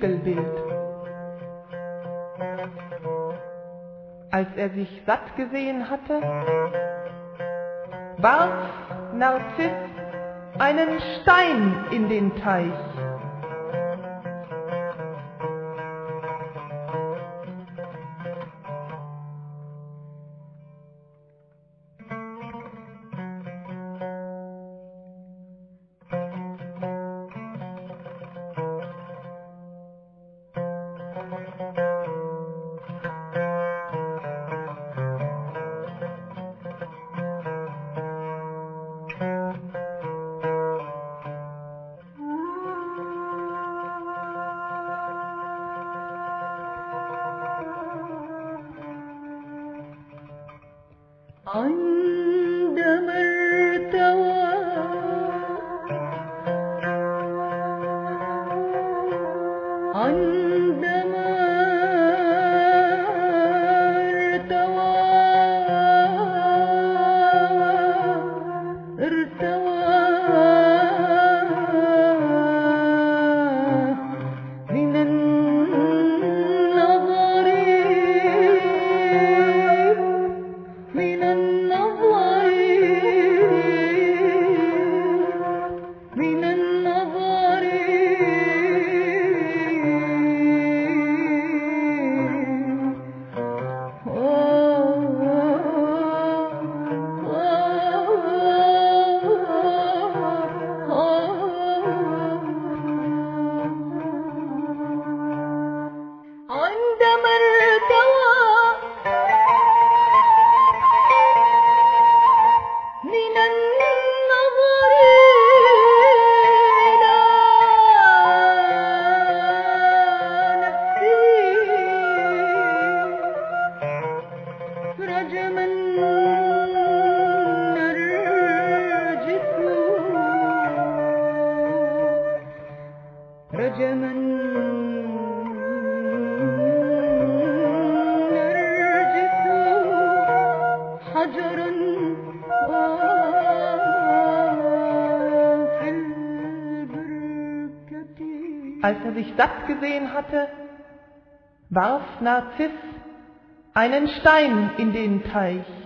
Spiegelbild. Als er sich satt gesehen hatte, warf Narziss einen Stein in den Teich. عندما ارتوى عندما ارتوى من النظر من النظر من النظر عندما ارتوى من النظر إلى نفسي رجما نرجس رجما نرجس حجرا في البركة. Als er sich satt gesehen hatte, warf Narziss einen Stein in den Teich.